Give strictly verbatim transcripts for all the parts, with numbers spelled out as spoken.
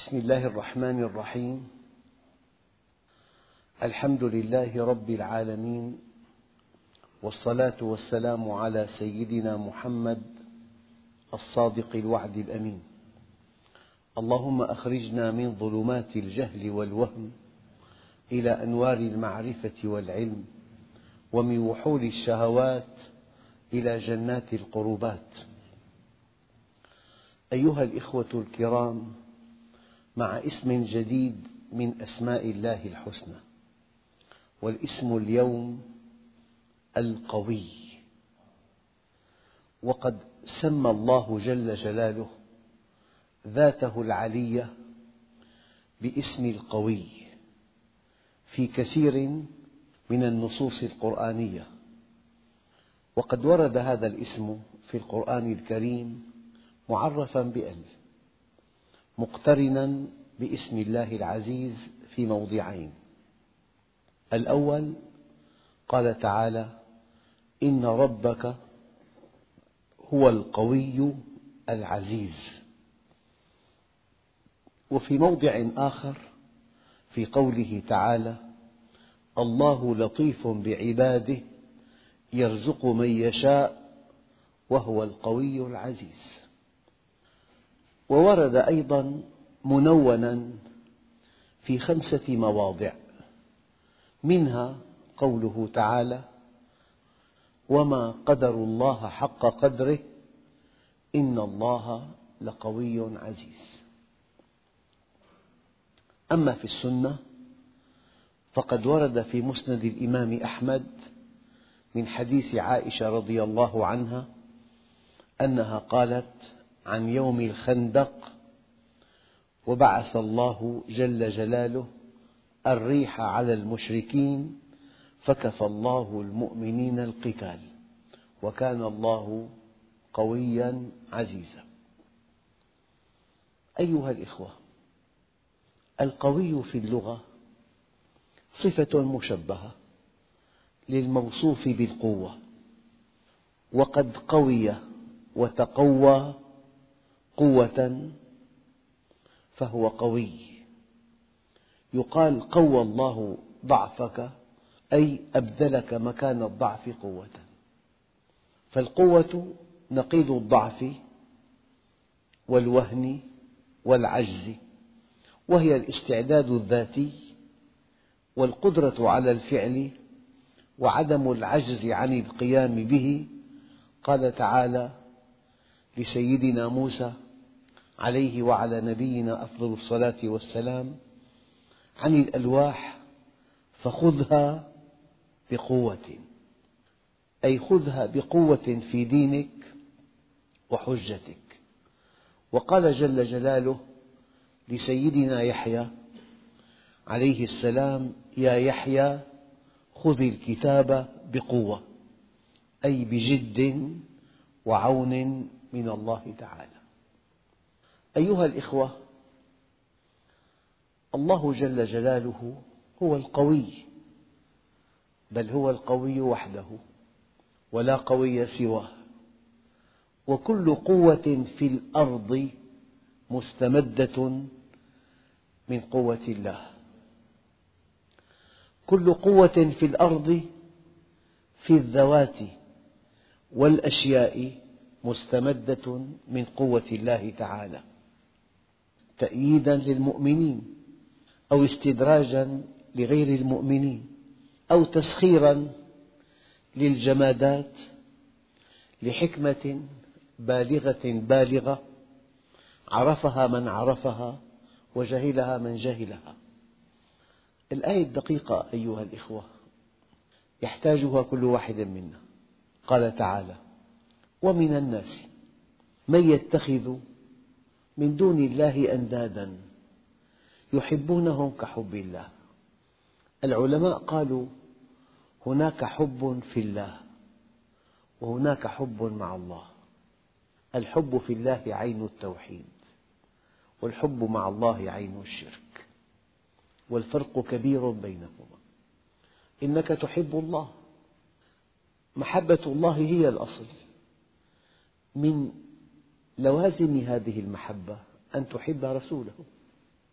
بسم الله الرحمن الرحيم. الحمد لله رب العالمين، والصلاة والسلام على سيدنا محمد الصادق الوعد الأمين. اللهم أخرجنا من ظلمات الجهل والوهم إلى أنوار المعرفة والعلم، ومن وحول الشهوات إلى جنات القربات. أيها الإخوة الكرام، مع اسم جديد من أسماء الله الحسنى، والاسم اليوم القوي. وقد سمى الله جل جلاله ذاته العلية باسم القوي في كثير من النصوص القرآنية، وقد ورد هذا الاسم في القرآن الكريم معرفا بأل، مقترنا باسم الله العزيز في موضعين. الأول قال تعالى: إن ربك هو القوي العزيز. وفي موضع آخر في قوله تعالى: الله لطيف بعباده يرزق من يشاء وهو القوي العزيز. وورد أيضا منونا في خمسة مواضع، منها قوله تعالى: وما قدروا الله حق قدره إن الله لقوي عزيز. أما في السنة فقد ورد في مسند الإمام أحمد من حديث عائشة رضي الله عنها أنها قالت عن يوم الخندق: وبعث الله جل جلاله الريح على المشركين فكفى الله المؤمنين القتال وكان الله قويا عزيزا. أيها الإخوة، القوي في اللغة صفة مشبهة للموصوف بالقوة، وقد قوي وتقوى قوة فهو قوي. يقال قوى الله ضعفك، أي أبدلك مكان الضعف قوة. فالقوة نقيض الضعف والوهن والعجز، وهي الاستعداد الذاتي والقدرة على الفعل وعدم العجز عن القيام به. قال تعالى لسيدنا موسى عليه وعلى نبينا أفضل الصلاة والسلام عن الألواح: فخذها بقوة، أي خذها بقوة في دينك وحجتك. وقال جل جلاله لسيدنا يحيى عليه السلام: يا يحيى خذ الكتاب بقوة، أي بجد وعون من الله تعالى. أيها الإخوة، الله جل جلاله هو القوي، بل هو القوي وحده ولا قوي سواه. وكل قوة في الأرض مستمدة من قوة الله. كل قوة في الأرض في الذوات والأشياء مستمدة من قوة الله تعالى، تأييدا للمؤمنين أو استدراجا لغير المؤمنين، أو تسخيرا للجمادات لحكمة بالغة بالغة عرفها من عرفها وجهلها من جهلها. الآية الدقيقة أيها الإخوة يحتاجها كل واحد منا. قال تعالى: ومن الناس من يتخذ من دون الله أندادا يحبونهم كحب الله. العلماء قالوا هناك حب في الله وهناك حب مع الله. الحب في الله عين التوحيد، والحب مع الله عين الشرك، والفرق كبير بينهما. إنك تحب الله، محبة الله هي الأصل. من لوازم هذه المحبة أن تحب رسوله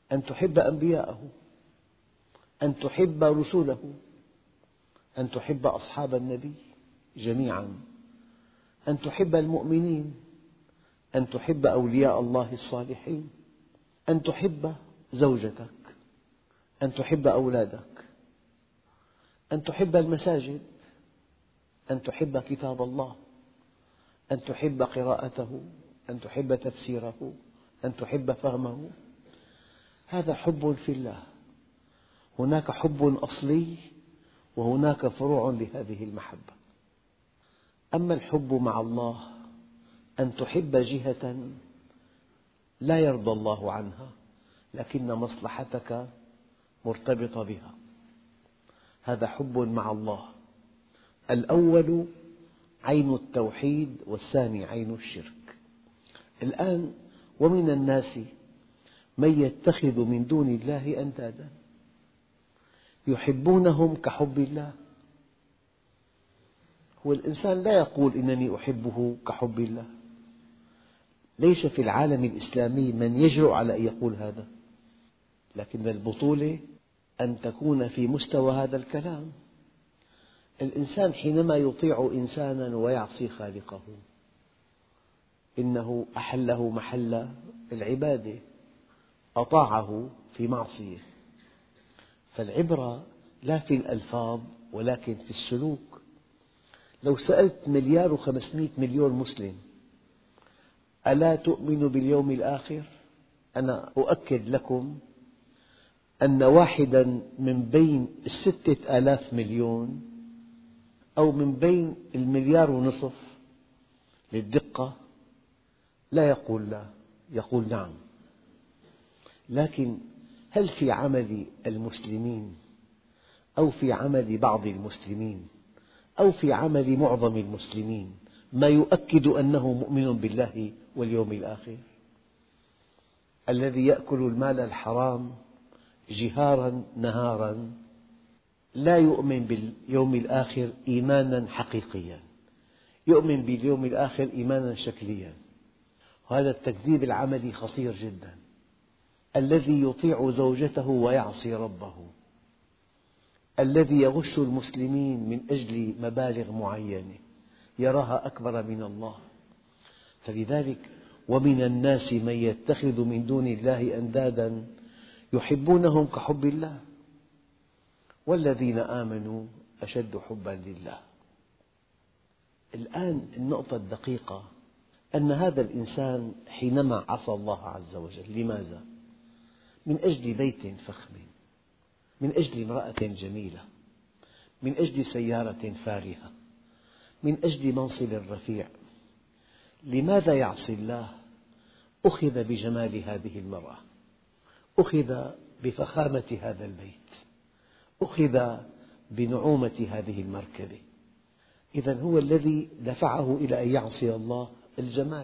أن تحب أنبياءه، أن تحب رسله، أن تحب أصحاب النبي جميعا، أن تحب المؤمنين، أن تحب أولياء الله الصالحين، أن تحب زوجتك، أن تحب أولادك، أن تحب المساجد، أن تحب كتاب الله، أن تحب قراءته، أن تحب تفسيره، أن تحب فهمه. هذا حب في الله. هناك حب أصلي وهناك فروع لهذه المحبة. أما الحب مع الله أن تحب جهة لا يرضى الله عنها لكن مصلحتك مرتبطة بها، هذا حب مع الله. الأول عين التوحيد والثاني عين الشرك. الآن ومن الناس من يتخذ من دون الله أندادا يحبونهم كحب الله. هو الإنسان لا يقول إنني أحبه كحب الله، ليس في العالم الإسلامي من يجرؤ على أن يقول هذا، لكن البطولة أن تكون في مستوى هذا الكلام. الإنسان حينما يطيع إنسانا ويعصي خالقه إنه أحله محل العبادة، أطاعه في معصية. فالعبرة لا في الألفاظ ولكن في السلوك. لو سألت مليار وخمسمئة مليون مسلم ألا تؤمن باليوم الآخر؟ أنا أؤكد لكم أن واحدا من بين الستة آلاف مليون أو من بين المليار ونصف للدقة لا يقول لا، يقول نعم. لكن هل في عمل المسلمين أو في عمل بعض المسلمين أو في عمل معظم المسلمين ما يؤكد أنه مؤمن بالله واليوم الآخر؟ الذي يأكل المال الحرام جهارا نهارا لا يؤمن باليوم الآخر إيمانا حقيقيا، يؤمن باليوم الآخر إيمانا شكليا. وهذا التكذيب العملي خطير جدا. الذي يطيع زوجته ويعصي ربه، الذي يغش المسلمين من أجل مبالغ معينة يراها أكبر من الله. فلذلك ومن الناس من يتخذ من دون الله أندادا يحبونهم كحب الله والذين آمنوا أشد حبا لله. الآن النقطة الدقيقة أن هذا الإنسان حينما عصى الله عز وجل، لماذا؟ من أجل بيت فخم، من أجل امرأة جميلة، من أجل سيارة فارهة، من أجل منصب رفيع. لماذا يعصي الله؟ أخذ بجمال هذه المرأة، أخذ بفخامة هذا البيت، أخذ بنعومة هذه المركبة. إذن هو الذي دفعه إلى أن يعصي الله الجمال،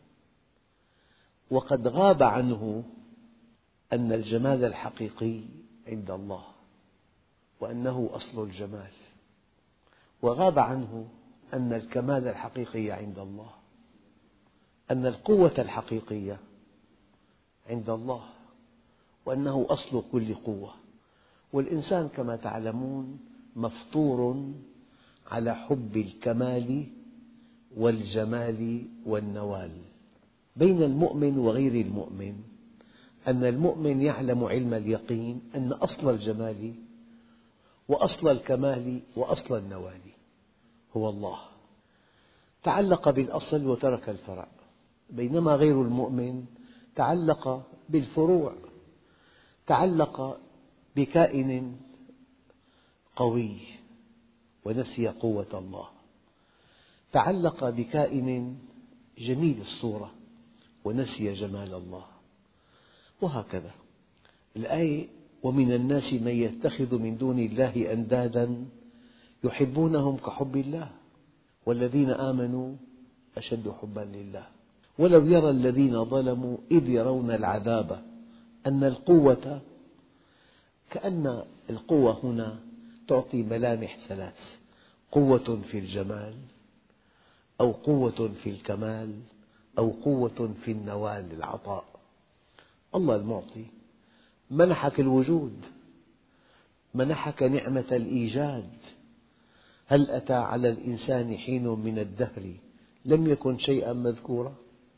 وقد غاب عنه أن الجمال الحقيقي عند الله وأنه أصل الجمال، وغاب عنه أن الكمال الحقيقي عند الله، أن القوة الحقيقية عند الله، وأنه أصل كل قوة. والإنسان كما تعلمون مفطور على حب الكمال والجمال والنوال. بين المؤمن وغير المؤمن أن المؤمن يعلم علم اليقين أن أصل الجمال وأصل الكمال وأصل النوال هو الله، تعلق بالأصل وترك الفرع. بينما غير المؤمن تعلق بالفروع، تعلق بكائن قوي ونسي قوة الله، تعلق بكائن جميل الصورة ونسي جمال الله، وهكذا. الآية ومن الناس من يتخذ من دون الله أندادا يحبونهم كحب الله والذين آمنوا أشد حبا لله. ولو يرى الذين ظلموا إذ يرون العذاب أن القوة، كأن القوة هنا تعطي ملامح ثلاث: قوة في الجمال، أو قوة في الكمال، أو قوة في النوال العطاء. الله المعطي منحك الوجود، منحك نعمة الإيجاد. هل أتى على الإنسان حين من الدهر لم يكن شيئا مذكورا؟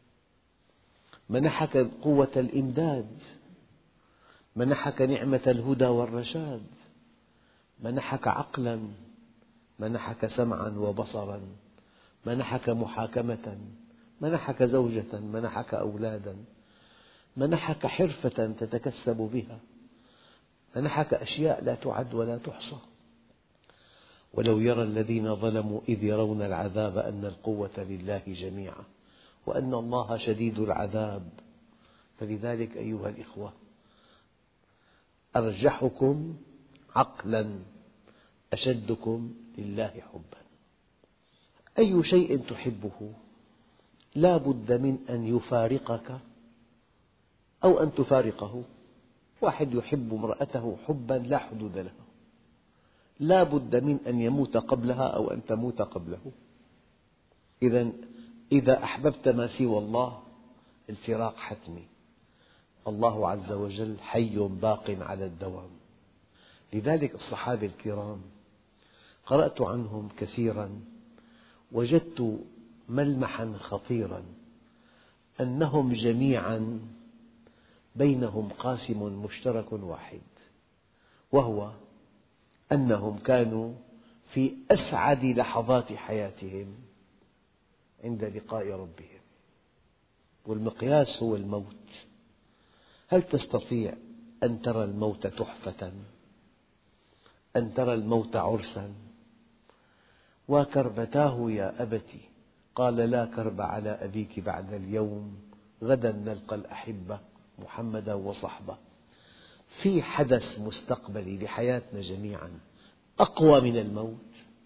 منحك قوة الإمداد، منحك نعمة الهدى والرشاد، منحك عقلا، منحك سمعا وبصرا، منحك محاكمة، منحك زوجة، منحك أولادا، منحك حرفة تتكسب بها، منحك أشياء لا تعد ولا تحصى. ولو يرى الذين ظلموا إذ يرون العذاب أن القوة لله جميعا وأن الله شديد العذاب. فلذلك أيها الإخوة، أرجحكم عقلا أشدكم لله حبا. أي شيء تحبه لا بد من أن يفارقك أو أن تفارقه. واحد يحب امرأته حبا لا حدود له، لا بد من أن يموت قبلها أو أن تموت قبله. إذا إذا أحببت ما سوى الله الفراق حتمي. الله عز وجل حي باق على الدوام. لذلك الصحابة الكرام قرأت عنهم كثيرا، وجدت ملمحا خطيرا، أنهم جميعا بينهم قاسم مشترك واحد، وهو أنهم كانوا في أسعد لحظات حياتهم عند لقاء ربهم، والمقياس هو الموت. هل تستطيع أن ترى الموت تحفة، أن ترى الموت عرسا؟ وكربتاه يا أبت قال لا كرب على أبيك بعد اليوم، غدا نلقى الأحبة محمدا وصحبه. في حدث مستقبلي لحياتنا جميعا أقوى من الموت؟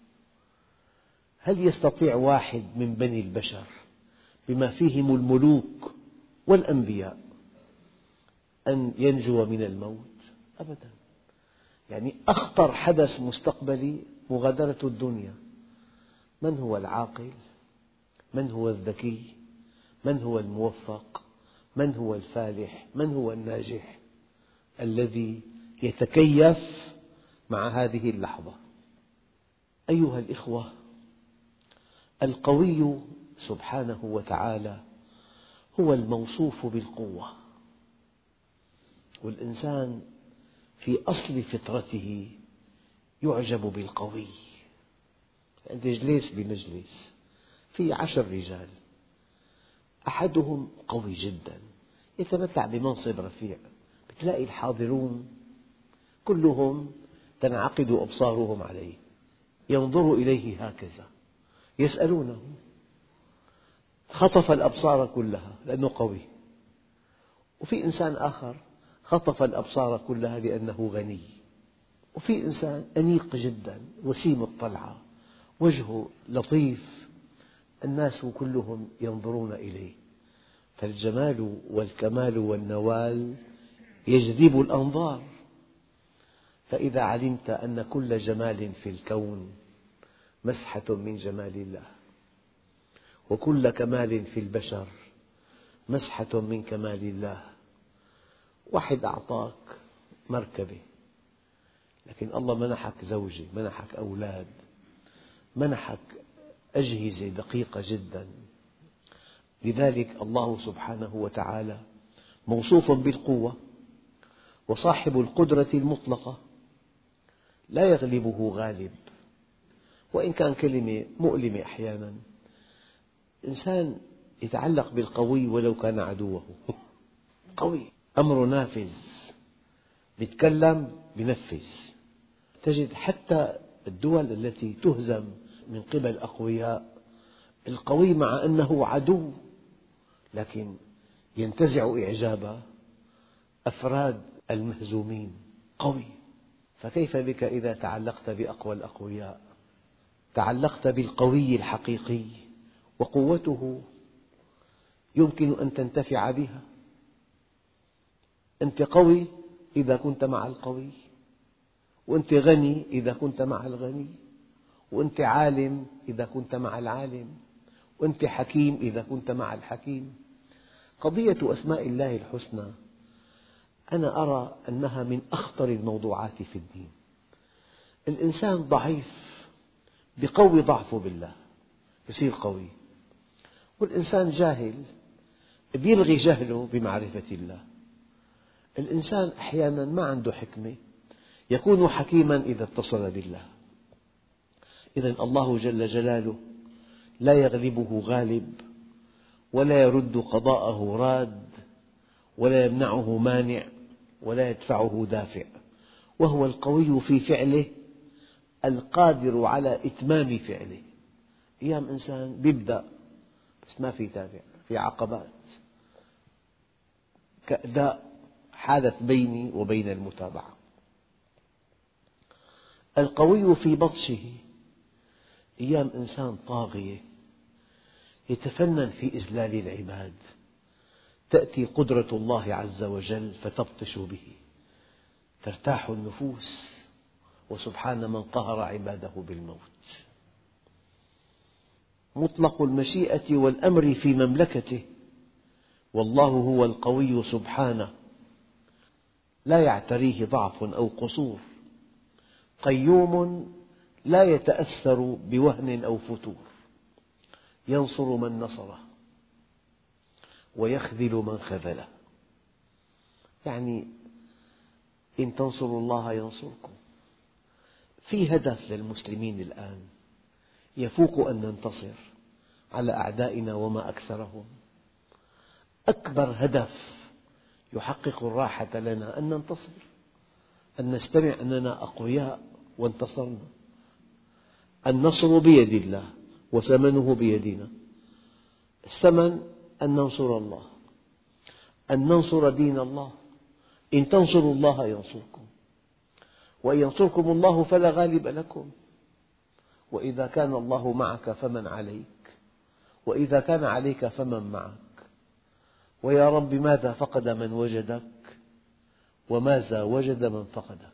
هل يستطيع واحد من بني البشر بما فيهم الملوك والأنبياء أن ينجو من الموت؟ أبدا. يعني أخطر حدث مستقبلي مغادرة الدنيا. من هو العاقل؟ من هو الذكي؟ من هو الموفق؟ من هو الفالح؟ من هو الناجح الذي يتكيف مع هذه اللحظة؟ أيها الإخوة، القوي سبحانه وتعالى هو الموصوف بالقوة، والإنسان في أصل فطرته يعجب بالقوي. أنت جليس بمجلس في عشر رجال، أحدهم قوي جدا يتمتع بمنصب رفيع، بتلاقي الحاضرون كلهم تنعقد أبصارهم عليه، ينظروا إليه هكذا، يسألونه، خطف الأبصار كلها لأنه قوي. وفي إنسان آخر خطف الأبصار كلها لأنه غني. وفي إنسان أنيق جدا وسيم الطلعة، وجهه لطيف، الناس كلهم ينظرون إليه. فالجمال والكمال والنوال يجذب الأنظار. فإذا علمت أن كل جمال في الكون مسحة من جمال الله، وكل كمال في البشر مسحة من كمال الله. واحد أعطاك مركبة، لكن الله منحك زوجة، منحك أولاد، منحك أجهزة دقيقة جدا. لذلك الله سبحانه وتعالى موصوف بالقوة، وصاحب القدرة المطلقة لا يغلبه غالب. وإن كان كلمة مؤلمة أحيانا، إنسان يتعلق بالقوي ولو كان عدوه. قوي، أمره نافذ، يتكلم ينفذ. تجد حتى الدول التي تهزم من قبل أقوياء، القوي مع أنه عدو لكن ينتزع إعجاب أفراد المهزومين. قوي. فكيف بك إذا تعلقت بأقوى الأقوياء؟ تعلقت بالقوي الحقيقي، وقوته يمكن أن تنتفع بها. أنت قوي إذا كنت مع القوي، وأنت غني إذا كنت مع الغني، وأنت عالم إذا كنت مع العالم، وأنت حكيم إذا كنت مع الحكيم. قضية أسماء الله الحسنى أنا أرى أنها من أخطر الموضوعات في الدين. الإنسان ضعيف بقوي ضعفه بالله يصير قوي، والإنسان جاهل بيلغي جهله بمعرفة الله. الإنسان أحيانا ما عنده حكمة يكون حكيما إذا اتصل بالله. إذن الله جل جلاله لا يغلبه غالب، ولا يرد قضاءه راد، ولا يمنعه مانع، ولا يدفعه دافع، وهو القوي في فعله القادر على إتمام فعله. أيام إنسان يبدأ بس ما في تابع، في عقبات كأداء حالت بيني وبين المتابعة. القوي في بطشه، أيام إنسان طاغية يتفنن في إذلال العباد، تأتي قدرة الله عز وجل فتبطش به، ترتاح النفوس، وسبحان من قهر عباده بالموت. مطلق المشيئة والأمر في مملكته، والله هو القوي سبحانه، لا يعتريه ضعف أو قصور، قيوم لا يتأثر بوهن أو فتور، ينصر من نصره ويخذل من خذله. يعني إن تنصروا الله ينصركم. في هدف للمسلمين الآن يفوق أن ننتصر على أعدائنا وما أكثرهم. أكبر هدف يحقق الراحة لنا أن ننتصر، أن نستمع أننا أقوياء وانتصرنا. النصر بيد الله وثمنه بيدنا. الثمن أن ننصر الله، أن ننصر دين الله. إن تنصروا الله ينصركم، وإن ينصركم الله فلا غالب لكم، وإذا كان الله معك فمن عليك، وإذا كان عليك فمن معك. ويا رب ماذا فقد من وجدك، وماذا وجد من فقدك.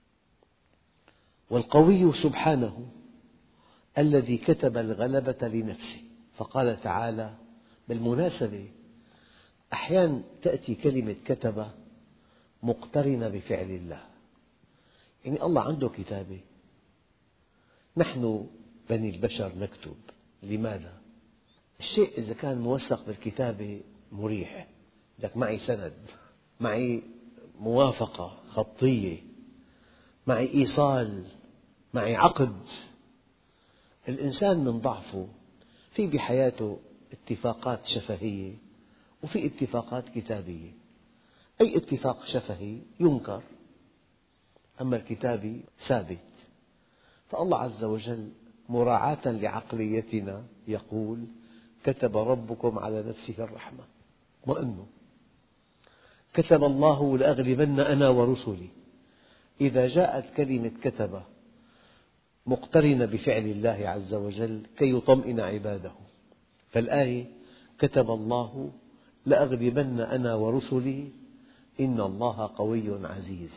والقوي سبحانه الذي كتب الغلبة لنفسه، فقال تعالى. بالمناسبة أحيانا تأتي كلمة كتب مقترنة بفعل الله، يعني الله عنده كتابة. نحن بني البشر نكتب. لماذا؟ الشيء إذا كان موثق بالكتابة مريح، لك معي سند، معي موافقة خطية، معي إيصال، معي عقد. الإنسان من ضعفه في بحياته اتفاقات شفهية وفي اتفاقات كتابية. أي اتفاق شفهي ينكر، أما الكتابي ثابت. فالله عز وجل مراعاة لعقليتنا يقول: كتب ربكم على نفسه الرحمة. اطمئنوا، كتب الله لأغلبن أنا ورسلي. إذا جاءت كلمة كتب مقترنة بفعل الله عز وجل كي يطمئن عباده، فالآية: كتب الله لأغلبن أنا ورسلي إن الله قوي عزيز.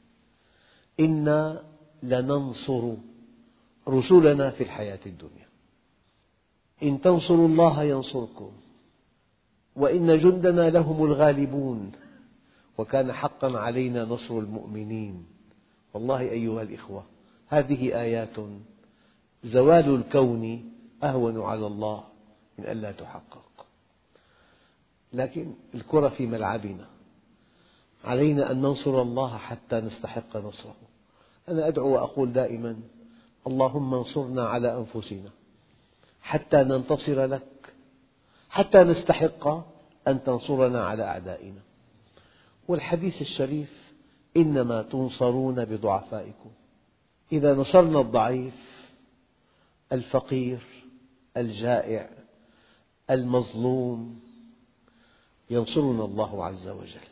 إنا لننصر رسلنا في الحياة الدنيا. إن تنصروا الله ينصركم، وإن جندنا لهم الغالبون، وكان حقا علينا نصر المؤمنين. والله أيها الإخوة، هذه آيات زوال الكون أهون على الله من ألا تحقق. لكن الكرة في ملعبنا، علينا أن ننصر الله حتى نستحق نصره. أنا أدعو وأقول دائما: اللهم انصرنا على أنفسنا حتى ننتصر لك، حتى نستحق أن تنصرنا على أعدائنا. والحديث الشريف: إنما تنصرون بضعفائكم. إذا نصرنا الضعيف الفقير الجائع المظلوم ينصرنا الله عز وجل.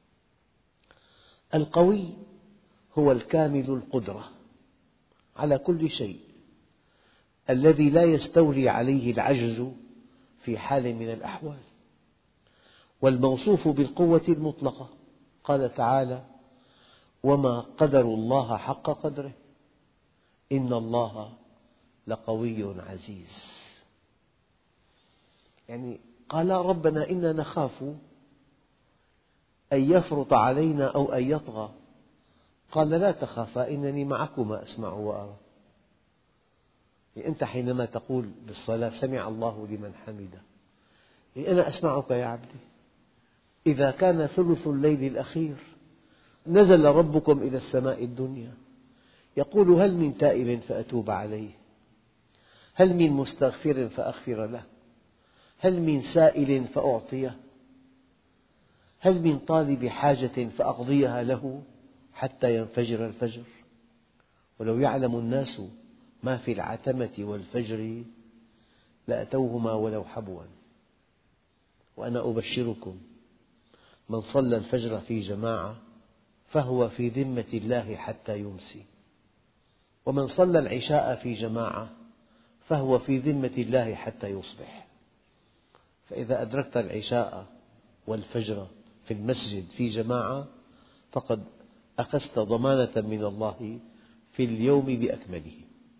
القوي هو الكامل القدرة على كل شيء، الذي لا يستولي عليه العجز في حال من الأحوال، والموصوف بالقوة المطلقة. قال تعالى: وما قدروا الله حق قدره إن الله لقوي عزيز. يعني قال ربنا: إنا نخاف أن يفرط علينا أو أن يطغى. قال لا تخافا إنني معكما أسمع وأرى. يعني أنت حينما تقول بالصلاة سمع الله لمن حمده، يعني أنا أسمعك يا عبدي. إذا كان ثلث الليل الأخير نزل ربكم إلى السماء الدنيا يقول هل من تائب فأتوب عليه، هل من مستغفر فأغفر له، هل من سائل فأعطيه، هل من طالب حاجة فأقضيها له حتى ينفجر الفجر. ولو يعلم الناس ما في العتمة والفجر لأتوهما ولو حبوا. وأنا أبشركم من صلى الفجر في جماعة فهو في ذمة الله حتى يمسي، ومن صلى العشاء في جماعة فهو في ذمة الله حتى يصبح. فإذا أدركت العشاء والفجر في المسجد في جماعة فقد أخذت ضمانة من الله في اليوم بأكمله.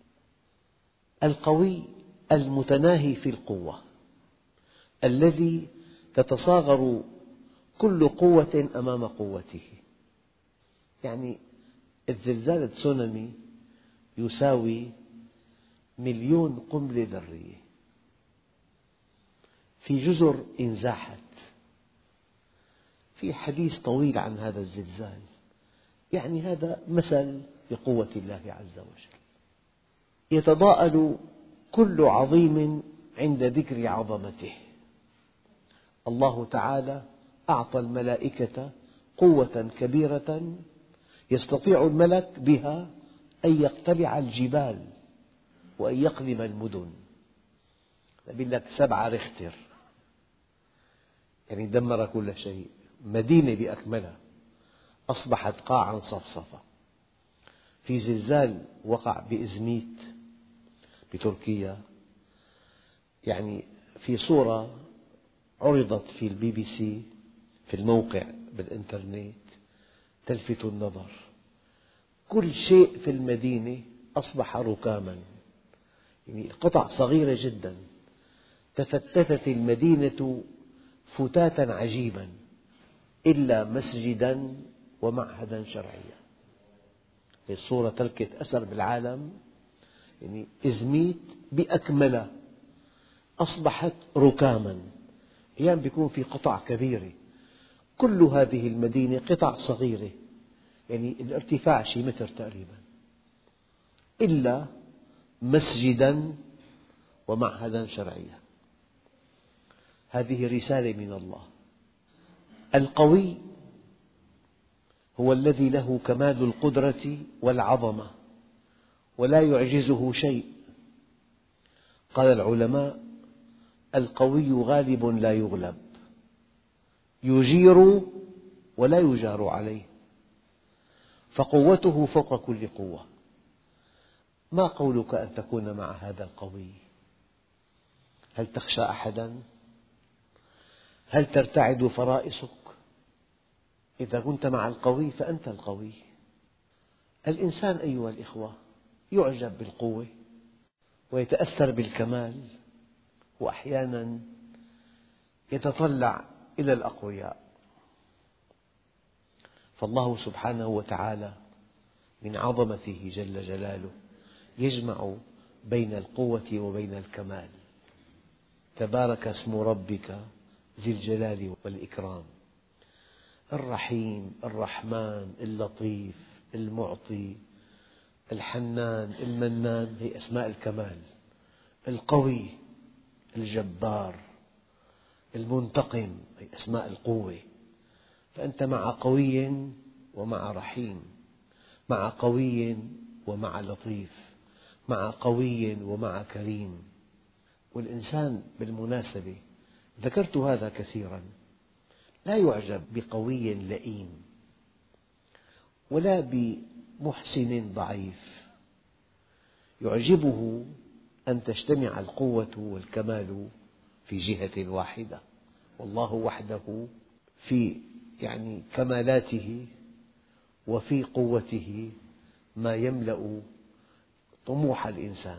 القوي المتناهي في القوة، الذي تتصاغر كل قوة أمام قوته. يعني الزلزال التسونامي يساوي مليون قنبلة ذرية في جزر انزاحت. في حديث طويل عن هذا الزلزال، يعني هذا مثل بقوة الله عز وجل. يتضاءل كل عظيم عند ذكر عظمته. الله تعالى أعطى الملائكة قوة كبيرة يستطيع الملك بها أن يقتلع الجبال وأن يقلم المدن. يقول لك سبعة ريختر، يعني دمر كل شيء. مدينة بأكملها أصبحت قاعا صفصفا. في زلزال وقع بإزميت بتركيا، يعني في صورة عرضت في البي بي سي في الموقع بالإنترنت تلفت النظر. كل شيء في المدينة أصبح ركاما، يعني قطع صغيرة جدا. تفتتت المدينة فتاتا عجيبا إلا مسجدا ومعهدا شرعيا. الصورة تركت أثر بالعالم. يعني إزميت بأكملها أصبحت ركاما. أحيانا يكون في قطع كبيرة، كل هذه المدينة قطع صغيرة، يعني الارتفاع شي متر تقريبا، إلا مسجدا ومعهدا شرعيا. هذه رسالة من الله. القوي هو الذي له كمال القدرة والعظمة ولا يعجزه شيء. قال العلماء القوي غالب لا يغلب، يجير ولا يجار عليه، فقوته فوق كل قوة. ما قولك أن تكون مع هذا القوي؟ هل تخشى أحدا؟ هل ترتعد فرائصك؟ إذا كنت مع القوي فأنت القوي. الإنسان أيها الإخوة يعجب بالقوة ويتأثر بالكمال، وأحيانا يتطلع إلى الأقوياء. فالله سبحانه وتعالى من عظمته جل جلاله يجمع بين القوة وبين الكمال. تبارك اسم ربك ذي الجلال والإكرام. الرحيم، الرحمن، اللطيف، المعطي، الحنان، المنان، هي أسماء الكمال. القوي، الجبار، المنتقم، هي أسماء القوة. فأنت مع قوي ومع رحيم، مع قوي ومع لطيف، مع قوي ومع كريم. والإنسان بالمناسبة ذكرت هذا كثيرا، لا يعجب بقوي لئيم ولا بمحسن ضعيف. يعجبه أن تجتمع القوة والكمال في جهة واحدة، والله وحده في يعني كمالاته وفي قوته ما يملأ طموح الإنسان.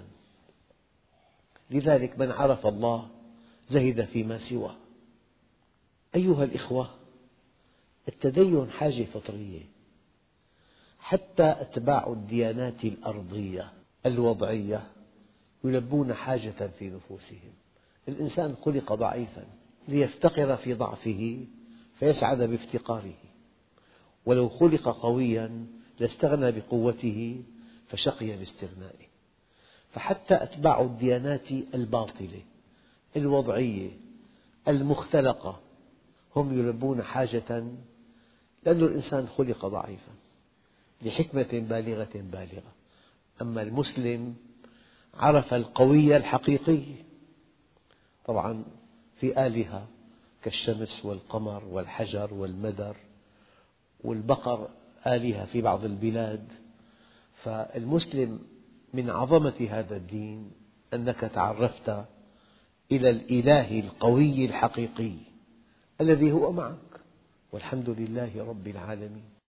لذلك من عرف الله زهد فيما سواه. أيها الإخوة، التدين حاجة فطرية. حتى أتباع الديانات الأرضية الوضعية يلبون حاجة في نفوسهم. الإنسان خلق ضعيفا ليفتقر في ضعفه فيسعد بافتقاره، ولو خلق قويا لاستغنى بقوته فشقي باستغنائه. فحتى أتباع الديانات الباطلة الوضعية المختلقة هم يلبون حاجة، لأن الإنسان خلق ضعيفا لحكمة بالغة بالغة. أما المسلم عرف القوي الحقيقي. طبعا في آلهة كالشمس والقمر والحجر والمدر والبقر، آلهة في بعض البلاد. فالمسلم من عظمة هذا الدين أنك تعرفت إلى الإله القوي الحقيقي الذي هو معك، والحمد لله رب العالمين.